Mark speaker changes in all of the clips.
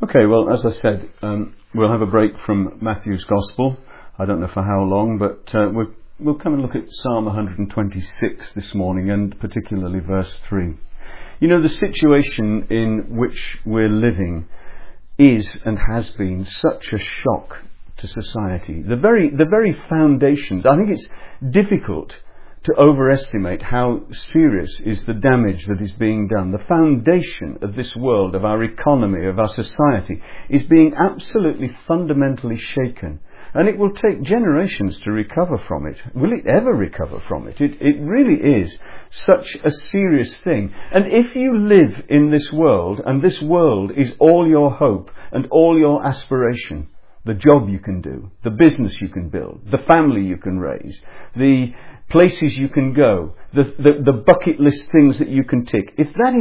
Speaker 1: Okay, well, as I said, we'll have a break from Matthew's Gospel. I don't know for how long, but we'll come and look at Psalm 126 this morning, and particularly verse 3. You know, the situation in which we're living is and has been such a shock to society. The very foundations. I think it's difficult to overestimate how serious is the damage that is being done. The foundation of this world, of our economy, of our society, is being absolutely fundamentally shaken. And it will take generations to recover from it. Will it ever recover from it? It really is such a serious thing. And if you live in this world, and this world is all your hope and all your aspiration, the job you can do, the business you can build, the family you can raise, the places you can go, the bucket list things that you can tick. If that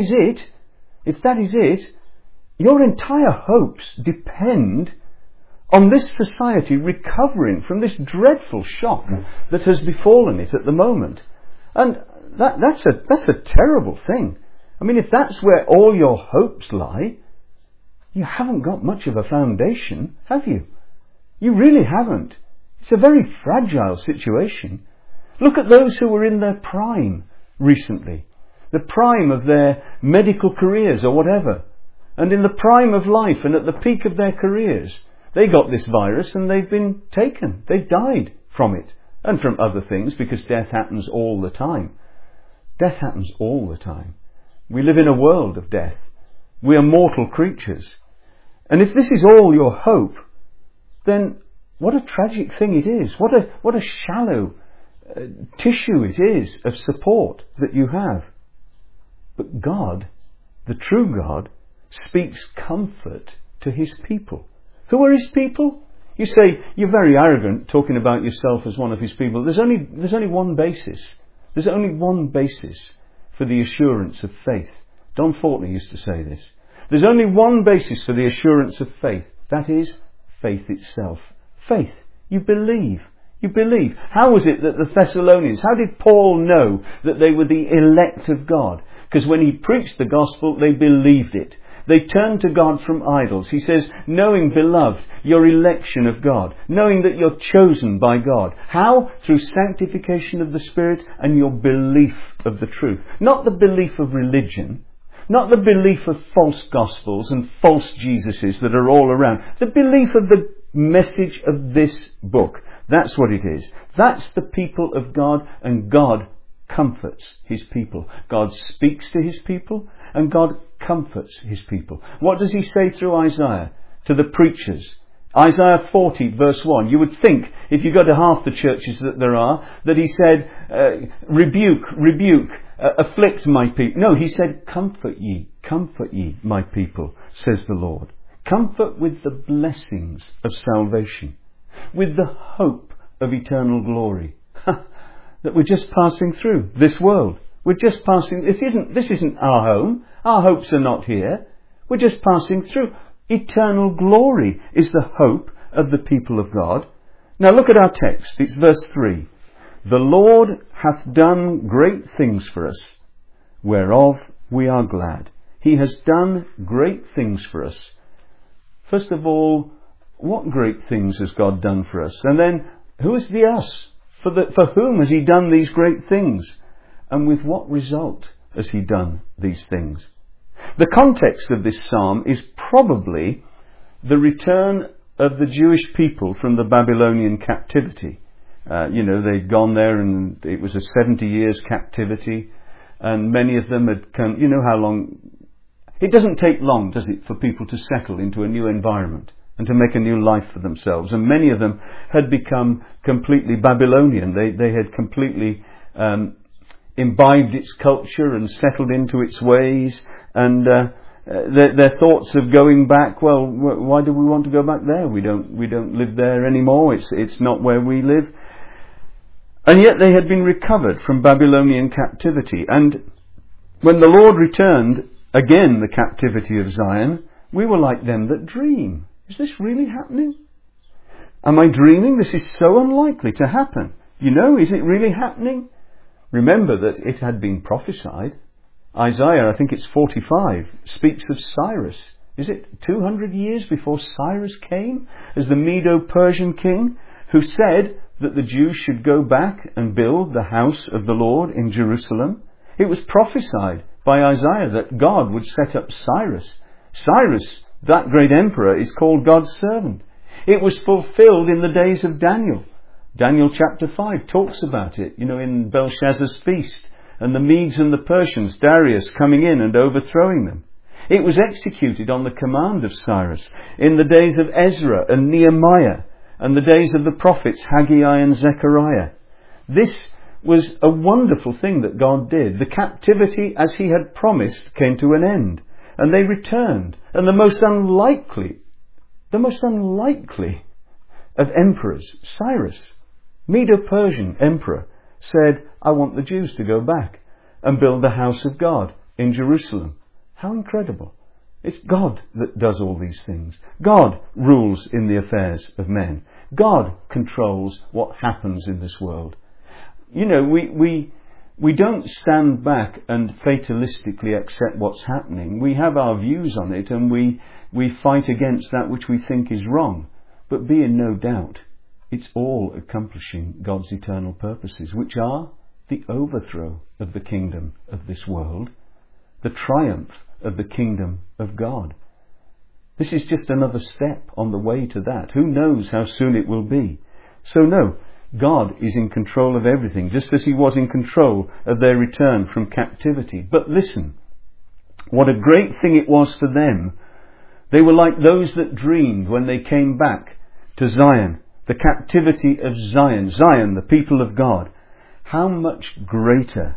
Speaker 1: is it, your entire hopes depend on this society recovering from this dreadful shock that has befallen it at the moment. And that's a terrible thing. I mean, if that's where all your hopes lie, you haven't got much of a foundation, have you? You really haven't. It's a very fragile situation. Look at those who were in their prime recently, the prime of their medical careers or whatever, and in the prime of life and at the peak of their careers. They got this virus and they've been taken. They've died from it and from other things, because death happens all the time. Death happens all the time. We live in a world of death. We are mortal creatures. And if this is all your hope, then what a tragic thing it is. What a shallow tissue it is of support that you have. But God, the true God, speaks comfort to his people. Who are his people? You say, you're very arrogant talking about yourself as one of his people. There's only one basis. There's only one basis for the assurance of faith. Don Fortney used to say this. There's only one basis for the assurance of faith. That is faith itself. Faith. You believe. You believe. How was it that the Thessalonians, how did Paul know that they were the elect of God? Because when he preached the gospel, they believed it. They turned to God from idols. He says, knowing, beloved, your election of God, knowing that you're chosen by God. How? Through sanctification of the Spirit and your belief of the truth. Not the belief of religion, not the belief of false gospels and false Jesuses that are all around. The belief of the message of this book. That's what it is. That's the people of God, and God comforts his people. God speaks to his people, and God comforts his people. What does he say through Isaiah to the preachers? Isaiah 40 verse 1. You would think, if you go to half the churches that there are, that he said, rebuke, afflict my people. No, he said, comfort ye, my people, says the Lord. Comfort with the blessings of salvation, with the hope of eternal glory. That we're just passing through this world. We're just passing. This isn't our home. Our hopes are not here. We're just passing through. Eternal glory is the hope of the people of God. Now look at our text. It's verse 3. The Lord hath done great things for us, whereof we are glad. He has done great things for us. First of all, what great things has God done for us? And then, who is the us? For whom has he done these great things? And with what result has he done these things? The context of this psalm is probably the return of the Jewish people from the Babylonian captivity. They'd gone there and it was a 70 years captivity, and many of them had come. You know how long? It doesn't take long, does it, for people to settle into a new environment and to make a new life for themselves. And many of them had become completely Babylonian. They had completely imbibed its culture and settled into its ways. And their thoughts of going back, well, why do we want to go back there? We don't live there anymore. It's not where we live. And yet they had been recovered from Babylonian captivity. And when the Lord returned again the captivity of Zion, we were like them that dream. Is this really happening? Am I dreaming? This is so unlikely to happen. Is it really happening? Remember that it had been prophesied. Isaiah, I think it's 45, speaks of Cyrus is it 200 years before Cyrus came as the Medo-Persian king, who said that the Jews should go back and build the house of the Lord in Jerusalem? It was prophesied by Isaiah that God would set up Cyrus. Cyrus, that great emperor, is called God's servant. It was fulfilled in the days of Daniel. Daniel chapter 5 talks about it, in Belshazzar's feast, and the Medes and the Persians, Darius, coming in and overthrowing them. It was executed on the command of Cyrus in the days of Ezra and Nehemiah and the days of the prophets Haggai and Zechariah. This was a wonderful thing that God did. The captivity, as he had promised, came to an end, and they returned. And the most unlikely of emperors, Cyrus, Medo-Persian emperor, said, I want the Jews to go back and build the house of God in Jerusalem. How incredible. It's God that does all these things. God rules in the affairs of men. God controls what happens in this world. We don't stand back and fatalistically accept what's happening. We have our views on it, and we fight against that which we think is wrong. But be in no doubt, it's all accomplishing God's eternal purposes, which are the overthrow of the kingdom of this world, the triumph of the kingdom of God. This is just another step on the way to that. Who knows how soon it will be? So no, God is in control of everything, just as he was in control of their return from captivity. But listen, what a great thing it was for them. They were like those that dreamed when they came back to Zion, the captivity of Zion, the people of God. How much greater,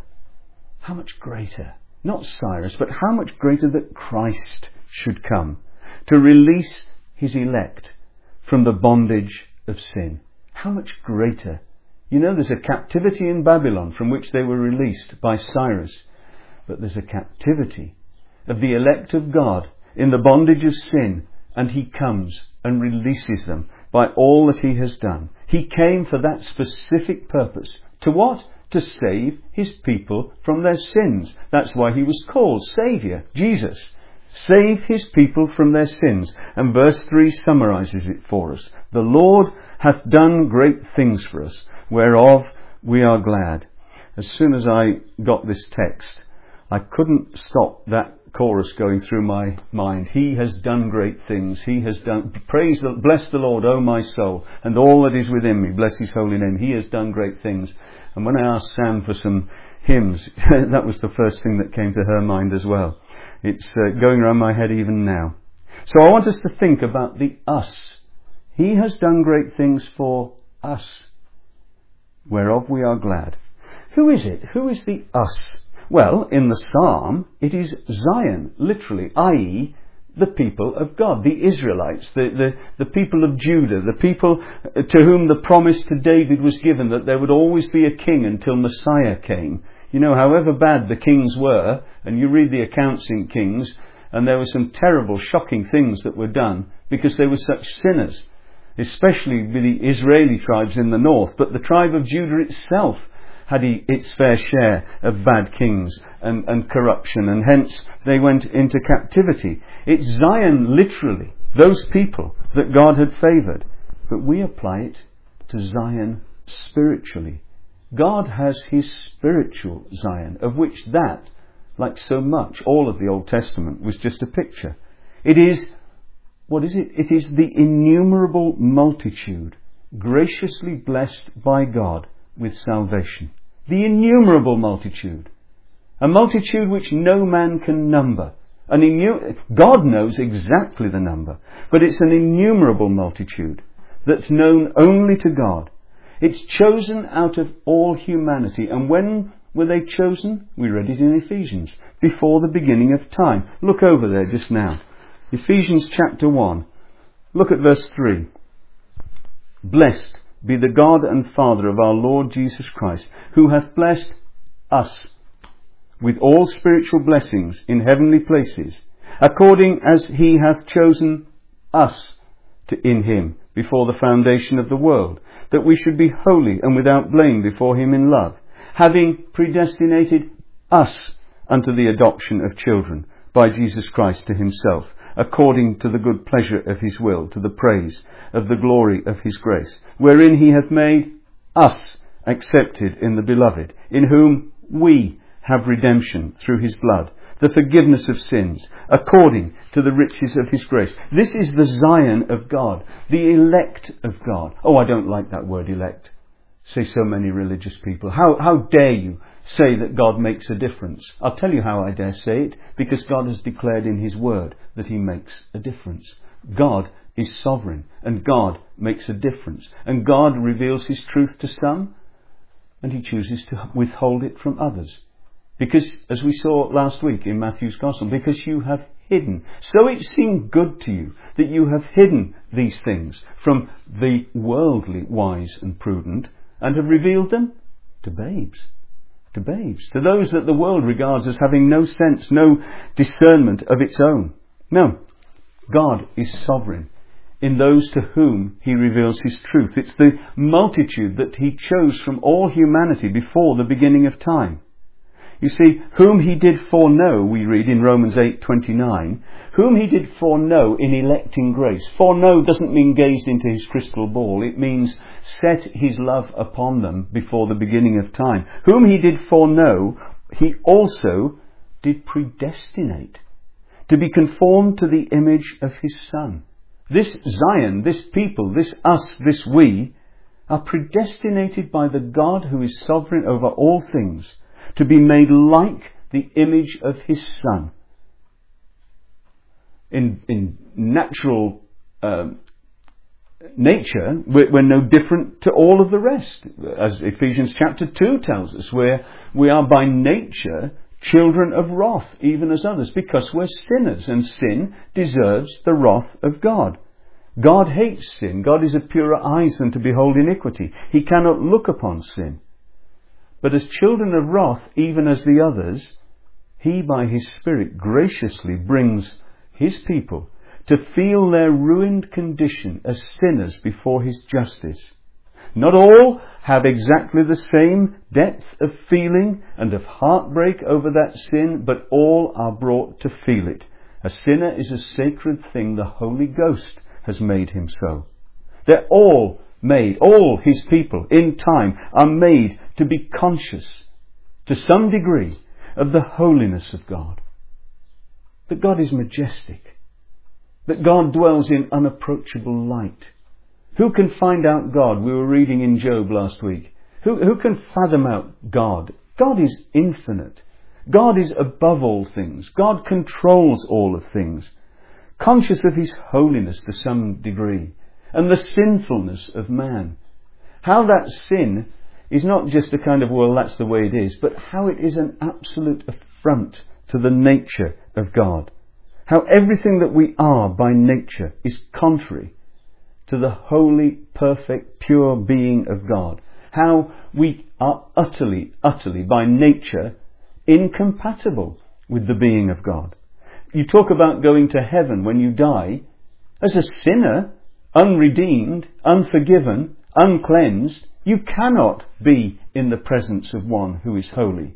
Speaker 1: not Cyrus, but how much greater that Christ should come to release his elect from the bondage of sin. How much greater. There's a captivity in Babylon from which they were released by Cyrus, but there's a captivity of the elect of God in the bondage of sin, and he comes and releases them by all that he has done. He came for that specific purpose. To what? To save his people from their sins. That's why he was called Saviour, Jesus. Save his people from their sins. And verse 3 summarizes it for us. The Lord hath done great things for us, whereof we are glad. As soon as I got this text, I couldn't stop that chorus going through my mind. He has done great things. He has done, bless the Lord, O my soul, and all that is within me. Bless his holy name. He has done great things. And when I asked Sam for some hymns, that was the first thing that came to her mind as well. It's going around my head even now. So I want us to think about the us. He has done great things for us, whereof we are glad. Who is it? Who is the us? Well, in the psalm, it is Zion, literally, i.e., the people of God, the Israelites, the people of Judah, the people to whom the promise to David was given that there would always be a king until Messiah came. However bad the kings were, and you read the accounts in Kings, and there were some terrible, shocking things that were done because they were such sinners, especially with the Israeli tribes in the north. But the tribe of Judah itself had its fair share of bad kings and corruption, and hence they went into captivity. It's Zion, literally, those people that God had favoured. But we apply it to Zion spiritually. God has his spiritual Zion, of which that, like so much, all of the Old Testament was just a picture. It is, what is it? It is the innumerable multitude graciously blessed by God with salvation. The innumerable multitude. A multitude which no man can number. God knows exactly the number, but it's an innumerable multitude that's known only to God. It's chosen out of all humanity. And when were they chosen? We read it in Ephesians. Before the beginning of time. Look over there just now. Ephesians chapter 1. Look at verse 3. Blessed be the God and Father of our Lord Jesus Christ, who hath blessed us with all spiritual blessings in heavenly places, according as he hath chosen us in him before the foundation of the world, that we should be holy and without blame before him in love, having predestinated us unto the adoption of children by Jesus Christ to himself, according to the good pleasure of his will, to the praise of the glory of his grace, wherein he hath made us accepted in the beloved, in whom we have redemption through his blood, the forgiveness of sins, according to the riches of his grace. This is the Zion of God, the elect of God. Oh, I don't like that word elect, say so many religious people. How dare you say that God makes a difference? I'll tell you how I dare say it, because God has declared in his word that he makes a difference. God is sovereign, and God makes a difference. And God reveals his truth to some, and he chooses to withhold it from others. Because, as we saw last week in Matthew's Gospel, because you have hidden. So it seemed good to you that you have hidden these things from the worldly wise and prudent, and have revealed them to babes. To babes. To those that the world regards as having no sense, no discernment of its own. No. God is sovereign in those to whom he reveals his truth. It's the multitude that he chose from all humanity before the beginning of time. You see, whom he did foreknow, we read in Romans 8:29, whom he did foreknow in electing grace. Foreknow doesn't mean gazed into his crystal ball. It means set his love upon them before the beginning of time. Whom he did foreknow, he also did predestinate to be conformed to the image of his Son. This Zion, this people, this us, this we, are predestinated by the God who is sovereign over all things, to be made like the image of his Son. In natural nature, we're no different to all of the rest. As Ephesians chapter 2 tells us, where we are by nature children of wrath, even as others, because we're sinners, and sin deserves the wrath of God. God hates sin. God is of purer eyes than to behold iniquity. He cannot look upon sin. But as children of wrath, even as the others, he by his Spirit graciously brings his people to feel their ruined condition as sinners before his justice. Not all have exactly the same depth of feeling and of heartbreak over that sin, but all are brought to feel it. A sinner is a sacred thing. The Holy Ghost has made him so. They're all made, all his people in time are made to be conscious to some degree of the holiness of God. That God is majestic. That God dwells in unapproachable light. Who can find out God? We were reading in Job last week. Who can fathom out God? God is infinite. God is above all things. God controls all of things. Conscious of his holiness to some degree, and the sinfulness of man. How that sin is not just a kind of, well, that's the way it is, but how it is an absolute affront to the nature of God. How everything that we are by nature is contrary to the holy, perfect, pure being of God. How we are utterly by nature incompatible with the being of God. You talk about going to heaven when you die. As a sinner, unredeemed, unforgiven, uncleansed, you cannot be in the presence of one who is holy.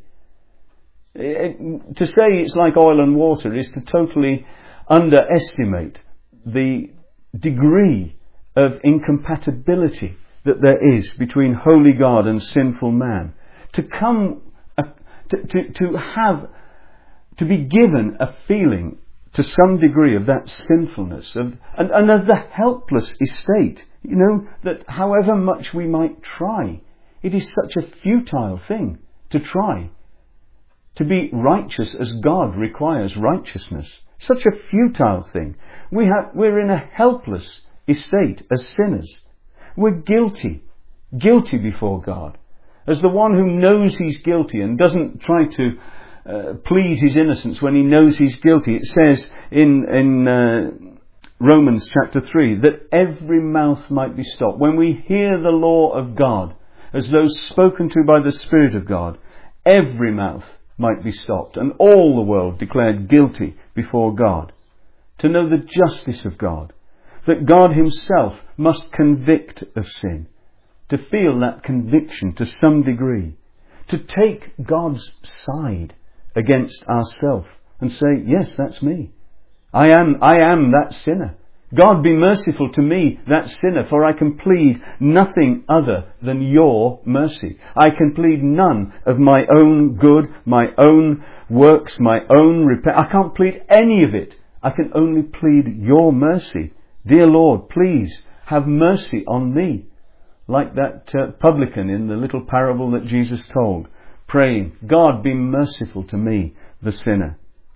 Speaker 1: To say it's like oil and water is to totally underestimate the degree of incompatibility that there is between holy God and sinful man. To be given a feeling to some degree of that sinfulness and of the helpless estate. You know, that however much we might try, it is such a futile thing to try to be righteous as God requires righteousness. Such a futile thing. We're in a helpless estate as sinners. We're guilty before God. As the one who knows he's guilty and doesn't try to plead his innocence when he knows he's guilty. It says in Romans chapter 3 that every mouth might be stopped. When we hear the law of God as those spoken to by the Spirit of God, every mouth might be stopped and all the world declared guilty before God. To know the justice of God, that God himself must convict of sin, to feel that conviction to some degree, to take God's side against ourselves and say, yes, that's me. I am that sinner. God, be merciful to me, that sinner, for I can plead nothing other than your mercy. I can plead none of my own good, my own works, my own repair. I can't plead any of it. I can only plead your mercy. Dear Lord, please have mercy on me. Like that publican in the little parable that Jesus told, praying, God, be merciful to me, the sinner.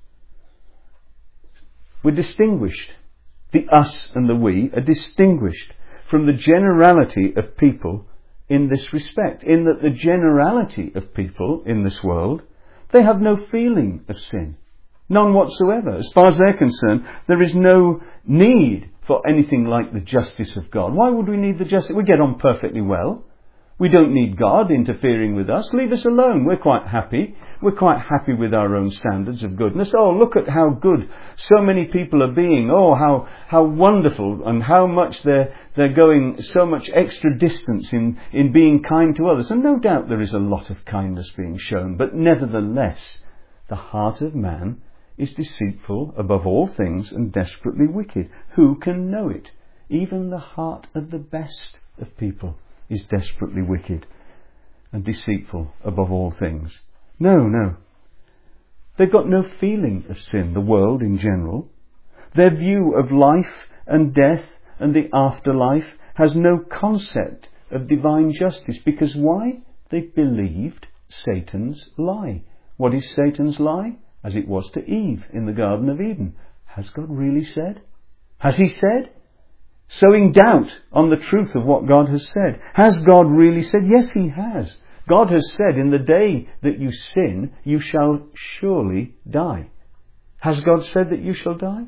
Speaker 1: We're distinguished. The us and the we are distinguished from the generality of people in this respect, in that the generality of people in this world, they have no feeling of sin. None whatsoever. As far as they're concerned, there is no need for anything like the justice of God. Why would we need the justice? We get on perfectly well. We don't need God interfering with us. Leave us alone. We're quite happy. We're quite happy with our own standards of goodness. Oh, look at how good so many people are being. Oh, how wonderful, and how much they're going so much extra distance in being kind to others. And no doubt there is a lot of kindness being shown. But nevertheless, the heart of man is deceitful above all things and desperately wicked. Who can know it? Even the heart of the best of people is desperately wicked and deceitful above all things. No. They've got no feeling of sin, the world in general. Their view of life and death and the afterlife has no concept of divine justice. Because why? They've believed Satan's lie. What is Satan's lie? As it was to Eve in the Garden of Eden. Has God really said? Has he said? Sowing doubt on the truth of what God has said. Has God really said? Yes, he has. God has said, in the day that you sin, you shall surely die. Has God said that you shall die?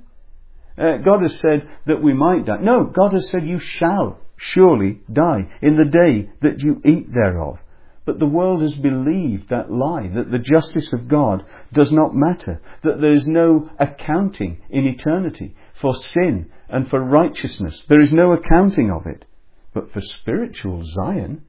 Speaker 1: God has said that we might die. No, God has said you shall surely die in the day that you eat thereof. But the world has believed that lie, that the justice of God does not matter, that there is no accounting in eternity for sin and for righteousness. There is no accounting of it. But for spiritual Zion,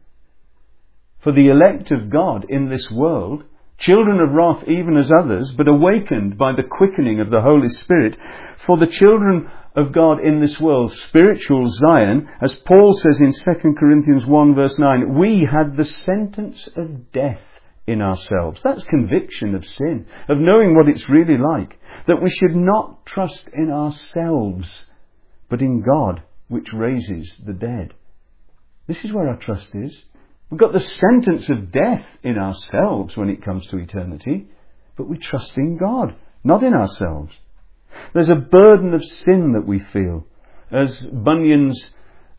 Speaker 1: for the elect of God in this world, children of wrath even as others, but awakened by the quickening of the Holy Spirit, for the children of God in this world, spiritual Zion, as Paul says in 2 Corinthians 1 verse 9, we had the sentence of death in ourselves. That's conviction of sin, of knowing what it's really like, that we should not trust in ourselves, but in God, which raises the dead. This is where our trust is. We've got the sentence of death in ourselves when it comes to eternity, but we trust in God, not in ourselves. There's a burden of sin that we feel, as Bunyan's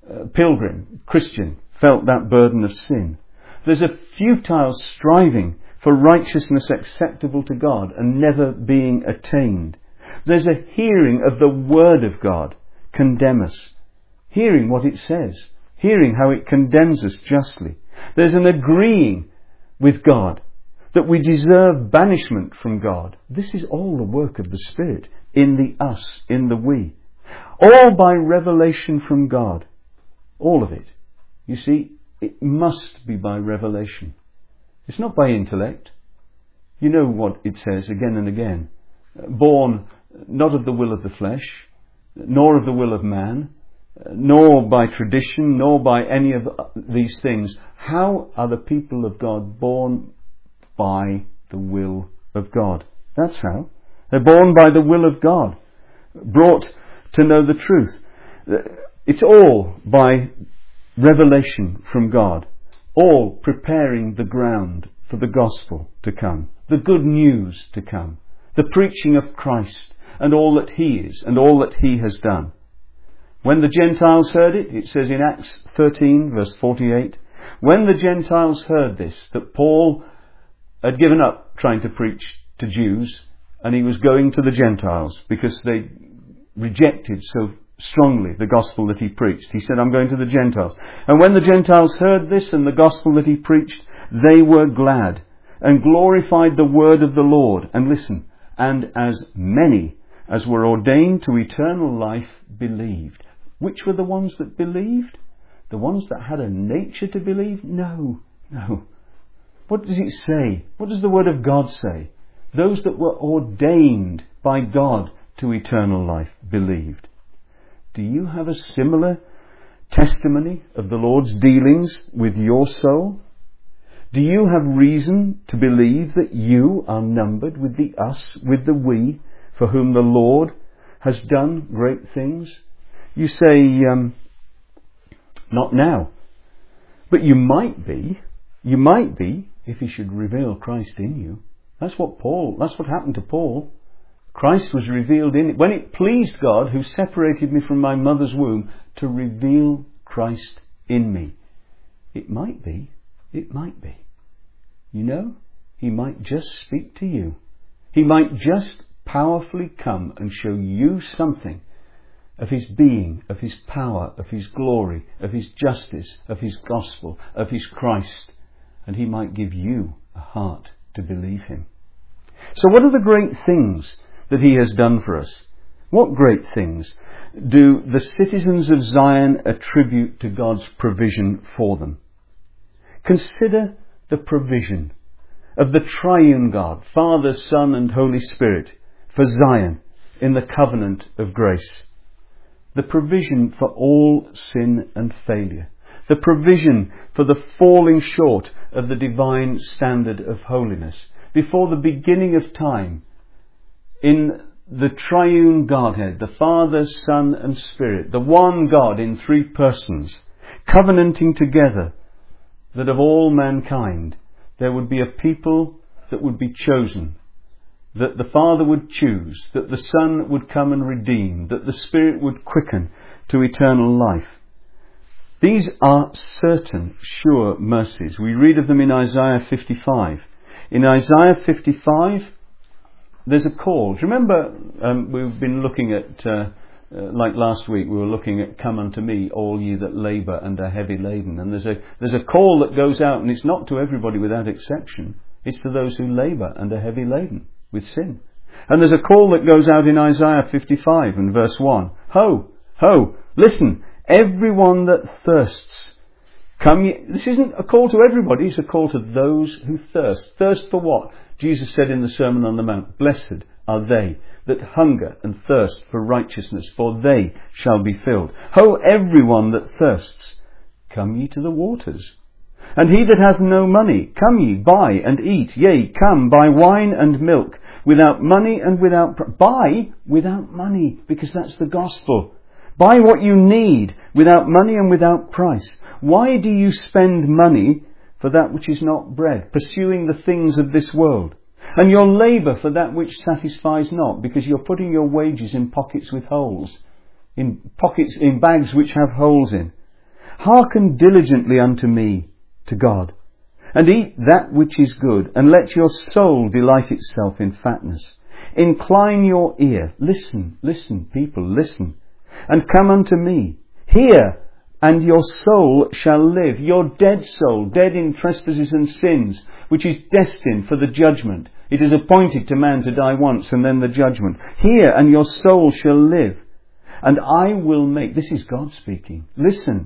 Speaker 1: pilgrim, Christian, felt that burden of sin. There's a futile striving for righteousness acceptable to God and never being attained. There's a hearing of the Word of God condemn us, hearing what it says, hearing how it condemns us justly. There's an agreeing with God that we deserve banishment from God. This is all the work of the Spirit in the us, in the we. All by revelation from God. All of it. You see, it must be by revelation. It's not by intellect. You know what it says again and again. Born not of the will of the flesh, nor of the will of man, nor by tradition, nor by any of these things. How are the people of God born? By the will of God. That's how. They're born by the will of God, brought to know the truth. It's all by revelation from God, all preparing the ground for the gospel to come, the good news to come, the preaching of Christ and all that He is and all that He has done. When the Gentiles heard it, it says in Acts 13 verse 48, when the Gentiles heard this, that Paul had given up trying to preach to Jews and he was going to the Gentiles because they rejected so strongly the gospel that he preached. He said, I'm going to the Gentiles. And when the Gentiles heard this and the gospel that he preached, they were glad and glorified the word of the Lord. And listen, and as many as were ordained to eternal life believed. Which were the ones that believed? The ones that had a nature to believe? No. What does it say? What does the Word of God say? Those that were ordained by God to eternal life believed. Do you have a similar testimony of the Lord's dealings with your soul? Do you have reason to believe that you are numbered with the us, with the we, for whom the Lord has done great things? You say, not now. But you might be if he should reveal Christ in you. That's what happened to Paul. Christ was revealed in it. When it pleased God, who separated me from my mother's womb, to reveal Christ in me. It might be. You know, he might just speak to you. He might just powerfully come and show you something of his being, of his power, of his glory, of his justice, of his gospel, of his Christ. And he might give you a heart to believe him. So what are the great things that he has done for us? What great things do the citizens of Zion attribute to God's provision for them? Consider the provision of the triune God, Father, Son and Holy Spirit, for Zion in the covenant of grace. The provision for all sin and failure. The provision for the falling short of the divine standard of holiness. Before the beginning of time, in the triune Godhead, the Father, Son and Spirit, the one God in three persons, covenanting together that of all mankind there would be a people that would be chosen, that the Father would choose, that the Son would come and redeem, that the Spirit would quicken to eternal life. These are certain, sure mercies. We read of them in Isaiah 55. In Isaiah 55, there's a call. Do you remember we've been looking at, like last week, we were looking at "Come unto me, all ye that labour and are heavy laden." And there's a call that goes out, and it's not to everybody without exception. It's to those who labour and are heavy laden with sin. And there's a call that goes out in Isaiah 55 and verse 1. Ho, ho, listen, everyone that thirsts, come ye. This isn't a call to everybody, it's a call to those who thirst. Thirst for what? Jesus said in the Sermon on the Mount, blessed are they that hunger and thirst for righteousness, for they shall be filled. Ho, everyone that thirsts, come ye to the waters. And he that hath no money, come ye, buy and eat. Yea, come, buy wine and milk, without money and without... Buy without money, because that's the gospel. Buy what you need, without money and without price. Why do you spend money for that which is not bread, pursuing the things of this world? And your labour for that which satisfies not, because you're putting your wages in pockets with holes, in bags which have holes in. Hearken diligently unto me, to God, and eat that which is good, and let your soul delight itself in fatness. Incline your ear, listen, people, listen, and come unto me. Hear, and your soul shall live. Your dead soul, dead in trespasses and sins, which is destined for the judgment. It is appointed to man to die once, and then the judgment. Hear, and your soul shall live. And I will make, this is God speaking, listen.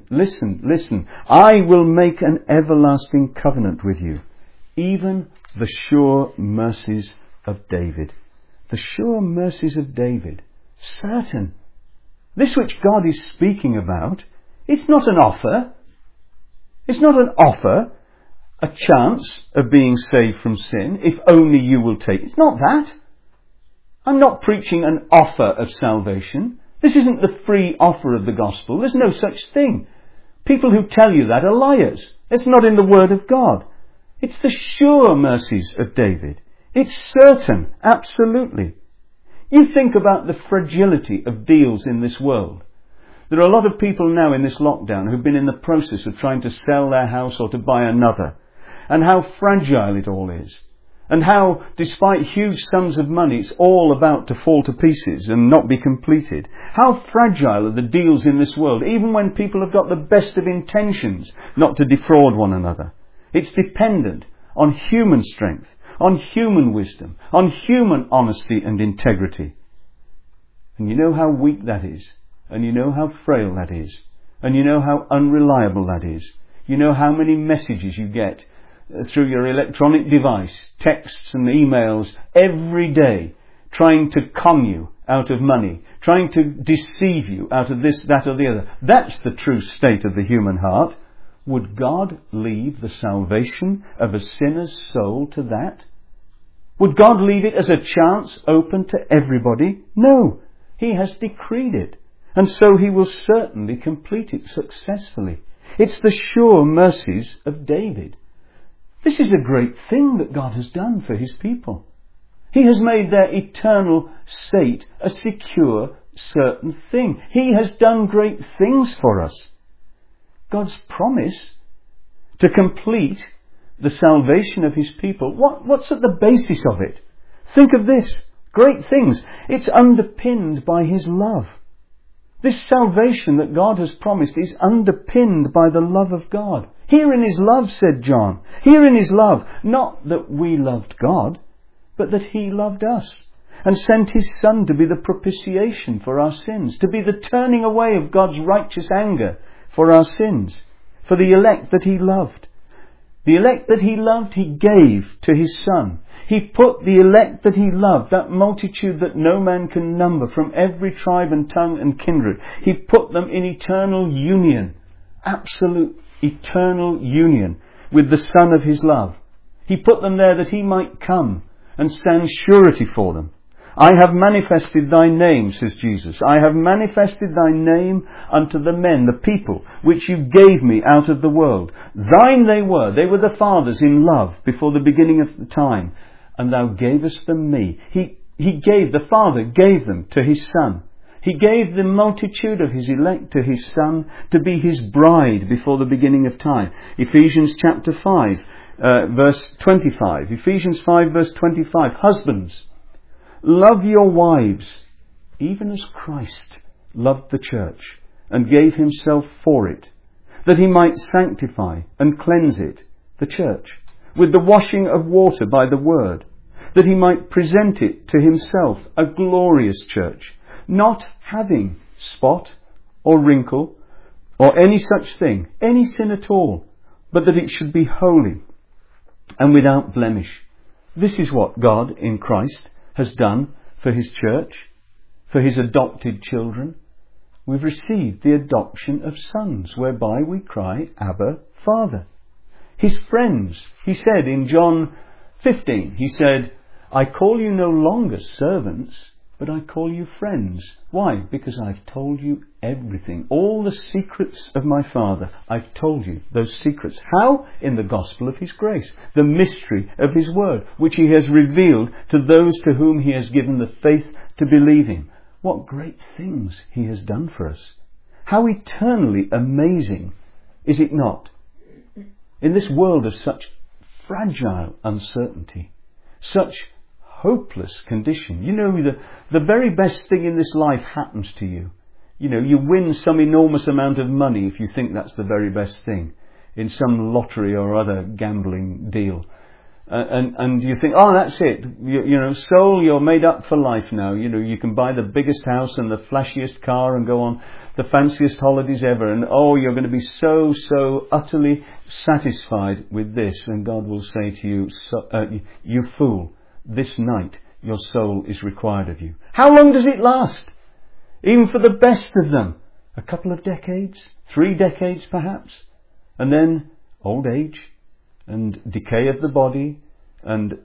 Speaker 1: I will make an everlasting covenant with you, even the sure mercies of David. The sure mercies of David. Certain. This which God is speaking about, it's not an offer. It's not an offer, a chance of being saved from sin, if only you will take. It's not that. I'm not preaching an offer of salvation. This isn't the free offer of the gospel. There's no such thing. People who tell you that are liars. It's not in the Word of God. It's the sure mercies of David. It's certain, absolutely. You think about the fragility of deals in this world. There are a lot of people now in this lockdown who've been in the process of trying to sell their house or to buy another. And how fragile it all is. And how, despite huge sums of money, it's all about to fall to pieces and not be completed. How fragile are the deals in this world, even when people have got the best of intentions not to defraud one another. It's dependent on human strength, on human wisdom, on human honesty and integrity. And you know how weak that is. And you know how frail that is. And you know how unreliable that is. You know how many messages you get through your electronic device, texts and emails every day, trying to con you out of money, trying to deceive you out of this, that or the other. That's the true state of the human heart. Would God leave the salvation of a sinner's soul to that? Would God leave it as a chance open to everybody? No. He has decreed it. And so he will certainly complete it successfully. It's the sure mercies of David. This is a great thing that God has done for his people. He has made their eternal state a secure, certain thing. He has done great things for us. God's promise to complete the salvation of his people, what's at the basis of it? Think of this. Great things. It's underpinned by his love. This salvation that God has promised is underpinned by the love of God. Here in his love, said John. Here in his love, not that we loved God, but that he loved us and sent his Son to be the propitiation for our sins, to be the turning away of God's righteous anger for our sins, for the elect that he loved. The elect that he loved, he gave to his Son. He put the elect that he loved, that multitude that no man can number, from every tribe and tongue and kindred, he put them in eternal union, absolute eternal union with the Son of his love. He put them there that he might come and stand surety for them. I have manifested thy name, says Jesus. I have manifested thy name unto the men, the people, which you gave me out of the world. Thine they were the Father's in love before the beginning of the time. And thou gavest them me. The Father gave them to his Son. He gave the multitude of his elect to his Son to be his bride before the beginning of time. Ephesians chapter 5, verse 25. Ephesians 5, verse 25. Husbands, love your wives, even as Christ loved the church and gave himself for it, that he might sanctify and cleanse it, the church, with the washing of water by the word, that he might present it to himself a glorious church, not having spot or wrinkle or any such thing, any sin at all, but that it should be holy and without blemish. This is what God in Christ has done for his church, for his adopted children. We've received the adoption of sons, whereby we cry, Abba, Father. His friends, he said in John 15, he said, I call you no longer servants, but I call you friends. Why? Because I've told you everything. All the secrets of my Father, I've told you those secrets. How? In the gospel of his grace, the mystery of his word, which he has revealed to those to whom he has given the faith to believe him. What great things he has done for us. How eternally amazing is it not? In this world of such fragile uncertainty, such hopeless condition. You know, the very best thing in this life happens to you. You know, you win some enormous amount of money if you think that's the very best thing in some lottery or other gambling deal. And you think, oh, that's it. You know, soul, you're made up for life now. You know, you can buy the biggest house and the flashiest car and go on the fanciest holidays ever. And oh, you're going to be so utterly satisfied with this. And God will say to you, you fool, this night your soul is required of you. How long does it last? Even for the best of them. A couple of decades? 3 decades perhaps? And then old age and decay of the body and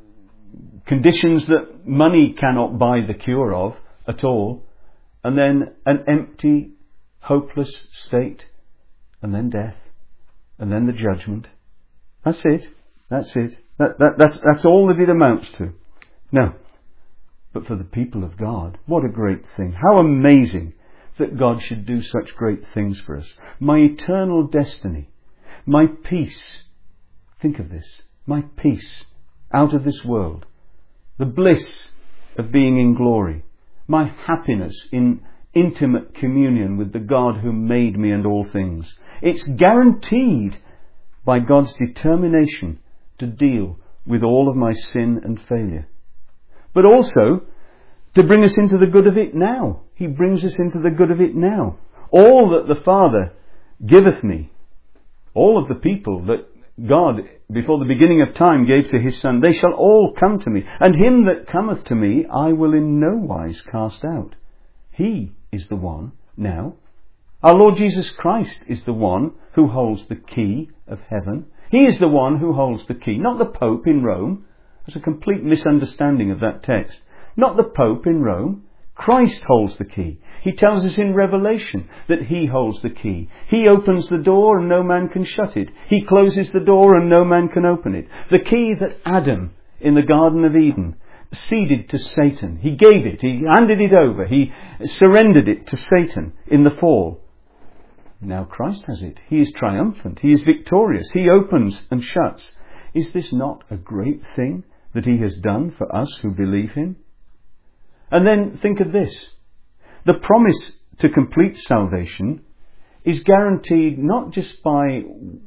Speaker 1: conditions that money cannot buy the cure of at all. And then an empty, hopeless state. And then death. And then the judgment. That's it. That's it. That's all that it amounts to. Now, but for the people of God, what a great thing. How amazing that God should do such great things for us. My eternal destiny, my peace. Think of this. My peace out of this world. The bliss of being in glory. My happiness in intimate communion with the God who made me and all things. It's guaranteed by God's determination to deal with all of my sin and failure. But also to bring us into the good of it now. He brings us into the good of it now. All that the Father giveth me, all of the people that God, before the beginning of time, gave to his Son, they shall all come to me, and him that cometh to me I will in no wise cast out. He is the one now. Our Lord Jesus Christ is the one who holds the key of heaven. He is the one who holds the key, not the Pope in Rome. There's a complete misunderstanding of that text. Not the Pope in Rome. Christ holds the key. He tells us in Revelation that he holds the key. He opens the door and no man can shut it. He closes the door and no man can open it. The key that Adam in the Garden of Eden ceded to Satan. He gave it. He handed it over. He surrendered it to Satan in the fall. Now Christ has it. He is triumphant. He is victorious. He opens and shuts. Is this not a great thing that he has done for us who believe him? And then think of this. The promise to complete salvation is guaranteed not just by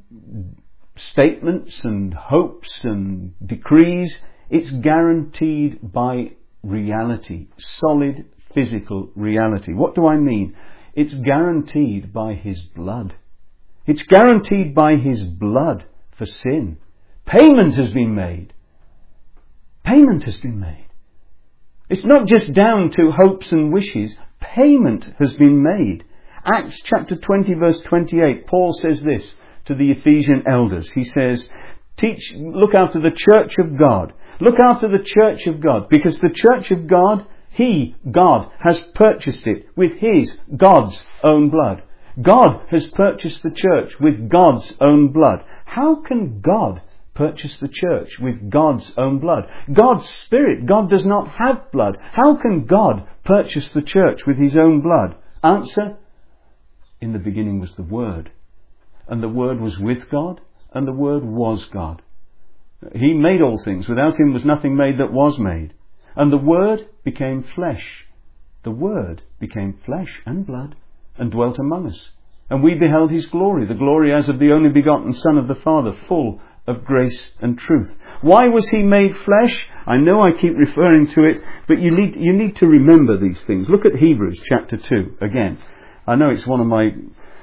Speaker 1: statements and hopes and decrees. It's guaranteed by reality, solid physical reality. What do I mean? It's guaranteed by his blood. It's guaranteed by his blood for sin. Payment has been made. Payment has been made. It's not just down to hopes and wishes. Payment has been made. Acts chapter 20 verse 28, Paul says this to the Ephesian elders. He says, look after the church of God. Look after the church of God, because the church of God, God, has purchased it with God's own blood. God has purchased the church with God's own blood. How can God purchase the church with God's own blood? God's Spirit. God does not have blood. How can God purchase the church with his own blood? Answer: in the beginning was the Word, and the Word was with God, and the Word was God. He made all things. Without him was nothing made that was made. And the Word became flesh. The Word became flesh and blood and dwelt among us. And we beheld his glory, the glory as of the only begotten Son of the Father, full of grace and truth. Why was he made flesh? I know I keep referring to it, but you need to remember these things. Look at Hebrews chapter 2 again. I know it's one of my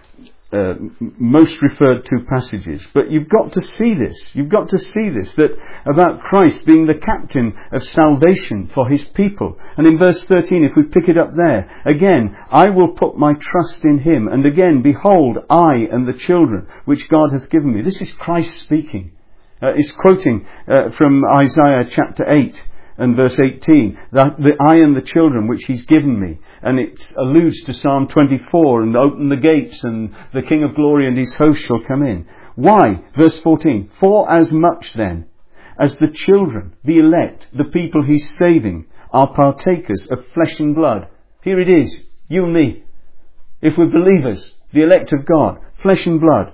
Speaker 1: most referred to passages, but you've got to see this. You've got to see this, that about Christ being the captain of salvation for his people. And in verse 13, if we pick it up there, again, I will put my trust in him. And again, behold, I and the children which God hath given me. This is Christ speaking. He's quoting from Isaiah chapter 8 and verse 18, the I and the children which he's given me. And it alludes to Psalm 24, and open the gates and the King of glory and his host shall come in. Why? Verse 14, for as much then as the children, the elect, the people he's saving, are partakers of flesh and blood. Here it is, you and me. If we're believers, the elect of God, flesh and blood.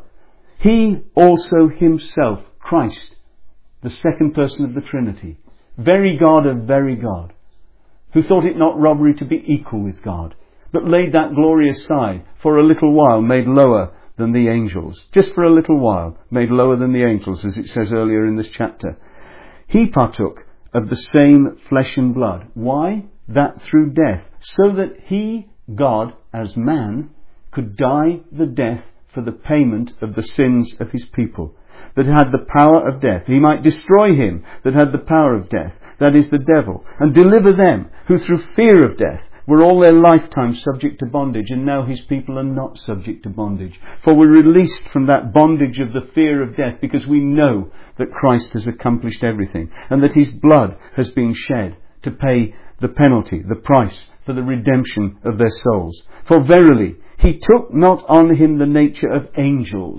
Speaker 1: He also himself, Christ, the second person of the Trinity, very God of very God, who thought it not robbery to be equal with God, but laid that glory aside, for a little while made lower than the angels. Just for a little while made lower than the angels, as it says earlier in this chapter. He partook of the same flesh and blood. Why? That through death, so that he, God, as man, could die the death for the payment of the sins of his people, that had the power of death. He might destroy him that had the power of death, that is the devil, and deliver them who through fear of death were all their lifetime subject to bondage, and now his people are not subject to bondage. For we're released from that bondage of the fear of death, because we know that Christ has accomplished everything, and that his blood has been shed to pay the penalty, the price, for the redemption of their souls. For verily, he took not on him the nature of angels.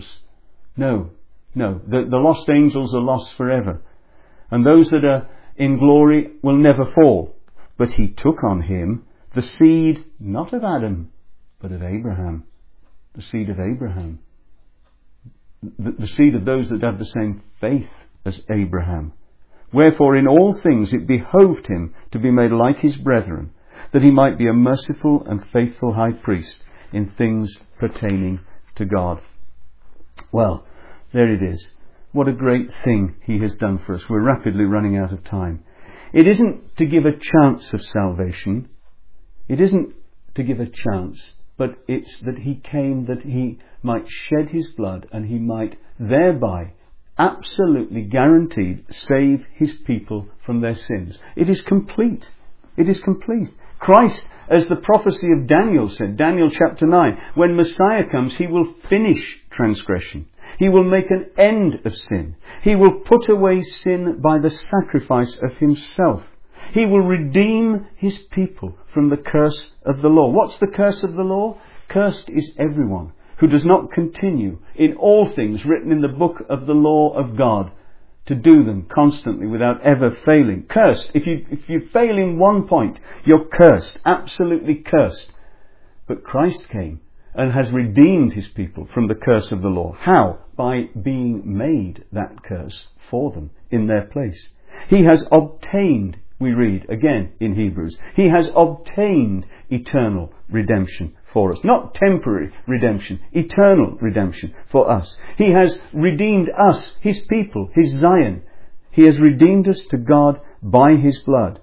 Speaker 1: No, the lost angels are lost forever. And those that are in glory will never fall. But he took on him the seed, not of Adam, but of Abraham. The seed of Abraham. The seed of those that have the same faith as Abraham. Wherefore in all things it behoved him to be made like his brethren, that he might be a merciful and faithful high priest in things pertaining to God. Well, there it is. What a great thing he has done for us. We're rapidly running out of time. It isn't to give a chance of salvation. It isn't to give a chance, but it's that he came that he might shed his blood and he might thereby absolutely guaranteed save his people from their sins. It is complete. It is complete. Christ, as the prophecy of Daniel said, Daniel chapter 9, when Messiah comes, he will finish transgression. He will make an end of sin. He will put away sin by the sacrifice of himself. He will redeem his people from the curse of the law. What's the curse of the law? Cursed is everyone who does not continue in all things written in the book of the law of God, to do them constantly without ever failing. Cursed. If you fail in one point, you're cursed. Absolutely cursed. But Christ came and has redeemed his people from the curse of the law. How? By being made that curse for them in their place. He has obtained, we read again in Hebrews, he has obtained eternal redemption for us. Not temporary redemption, eternal redemption for us. He has redeemed us, his people, his Zion. He has redeemed us to God by his blood.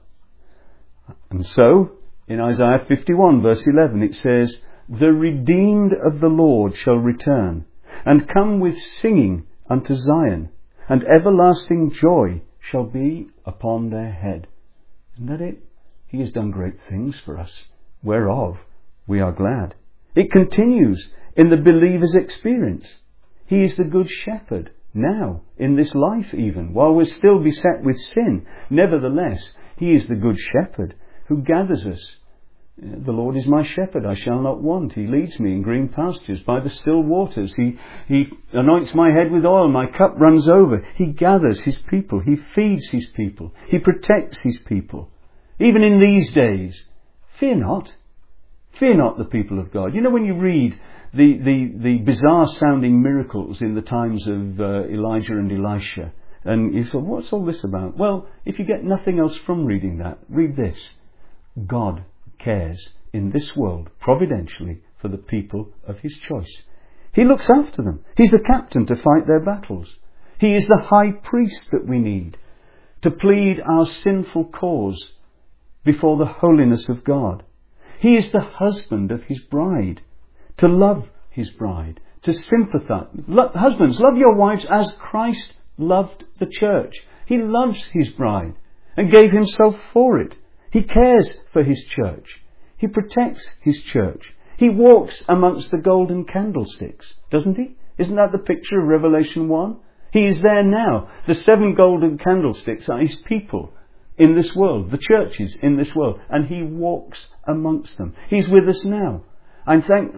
Speaker 1: And so, in Isaiah 51 verse 11 it says, "The redeemed of the Lord shall return, and come with singing unto Zion, and everlasting joy shall be upon their head." Isn't that it? He has done great things for us, whereof we are glad. It continues in the believer's experience. He is the good shepherd now, in this life even, while we're still beset with sin. Nevertheless, he is the good shepherd who gathers us. "The Lord is my shepherd, I shall not want. He leads me in green pastures by the still waters. He anoints my head with oil, my cup runs over." He gathers his people. He feeds his people. He protects his people. Even in these days, fear not. Fear not, the people of God. You know, when you read the bizarre sounding miracles in the times of Elijah and Elisha, and you say, what's all this about? Well, if you get nothing else from reading that, read this. God cares in this world providentially for the people of his choice. He looks after them. He's the captain to fight their battles. He is the high priest that we need to plead our sinful cause before the holiness of God. He is the husband of his bride, to love his bride, to sympathize. Husbands, love your wives as Christ loved the church. He loves his bride and gave himself for it. He cares for his church. He protects his church. He walks amongst the golden candlesticks, doesn't he? Isn't that the picture of Revelation 1? He is there now. The 7 golden candlesticks are his people in this world, the churches in this world, and he walks amongst them. He's with us now. I'm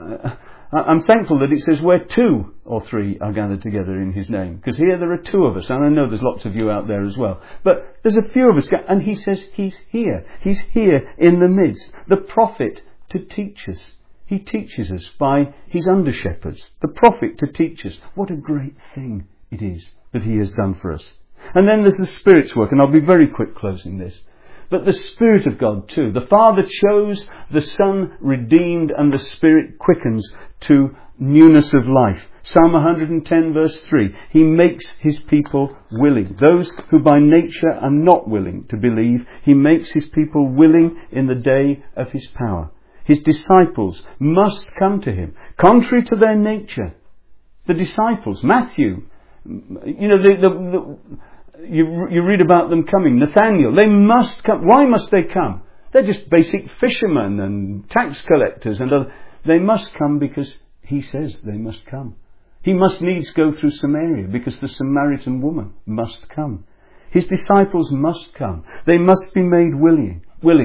Speaker 1: thankful that it says where 2 or 3 are gathered together in his name, because here there are 2 of us, and I know there's lots of you out there as well, but there's a few of us, and he says he's here in the midst, the prophet to teach us. He teaches us by his under-shepherds, the prophet to teach us. What a great thing it is that he has done for us. And then there's the Spirit's work, and I'll be very quick closing this. But the Spirit of God too. The Father chose, the Son redeemed, and the Spirit quickens to newness of life. Psalm 110 verse 3. He makes his people willing. Those who by nature are not willing to believe, he makes his people willing in the day of his power. His disciples must come to him, contrary to their nature. The disciples, Matthew, you know, you read about them coming. Nathaniel, they must come. Why must they come? They're just basic fishermen and tax collectors, and they must come because he says they must come. He must needs go through Samaria because the Samaritan woman must come. His disciples must come. They must be made willing.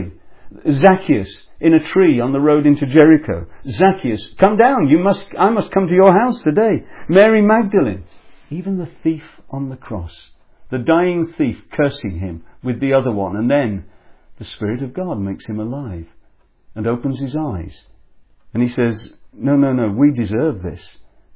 Speaker 1: Zacchaeus in a tree on the road into Jericho. Zacchaeus, come down. I must come to your house today. Mary Magdalene, even the thief on the cross. The dying thief cursing him with the other one, and then the Spirit of God makes him alive and opens his eyes. And he says, no, we deserve this.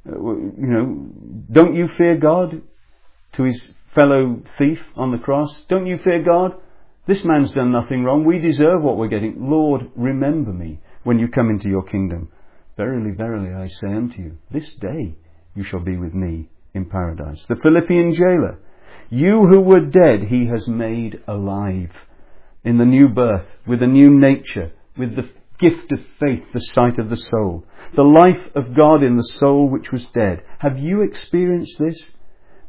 Speaker 1: Don't you fear God? To his fellow thief on the cross, don't you fear God? This man's done nothing wrong. We deserve what we're getting. Lord, remember me when you come into your kingdom. Verily, verily, I say unto you, this day you shall be with me in paradise. The Philippian jailer, you who were dead, he has made alive in the new birth, with a new nature, with the gift of faith, the sight of the soul, the life of God in the soul which was dead. Have you experienced this?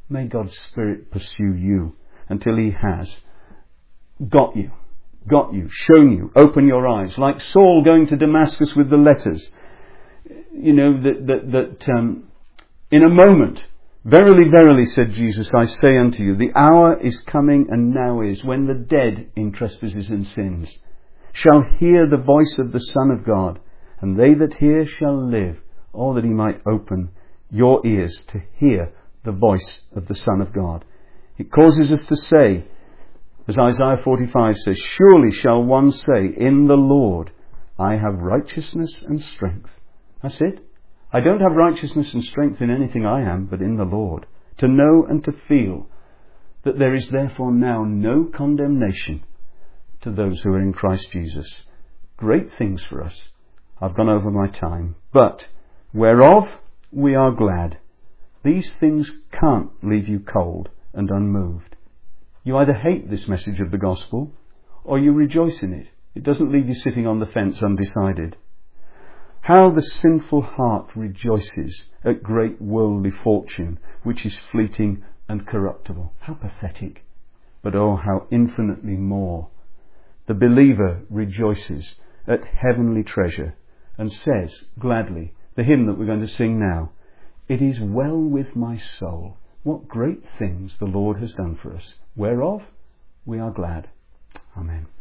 Speaker 1: May God's Spirit pursue you until He has got you, shown you, open your eyes. Like Saul going to Damascus with the letters. You know, that in a moment, verily, verily, said Jesus, I say unto you, the hour is coming and now is, when the dead in trespasses and sins shall hear the voice of the Son of God, and they that hear shall live. Or that He might open your ears to hear the voice of the Son of God. It causes us to say, as Isaiah 45 says, surely shall one say, in the Lord I have righteousness and strength. That's it. I don't have righteousness and strength in anything I am, but in the Lord. To know and to feel that there is therefore now no condemnation to those who are in Christ Jesus. Great things for us. I've gone over my time. But whereof we are glad. These things can't leave you cold and unmoved. You either hate this message of the gospel or you rejoice in it. It doesn't leave you sitting on the fence undecided. How the sinful heart rejoices at great worldly fortune, which is fleeting and corruptible. How pathetic. But oh, how infinitely more. The believer rejoices at heavenly treasure and says gladly, the hymn that we're going to sing now, it is well with my soul. What great things the Lord has done for us, whereof we are glad. Amen.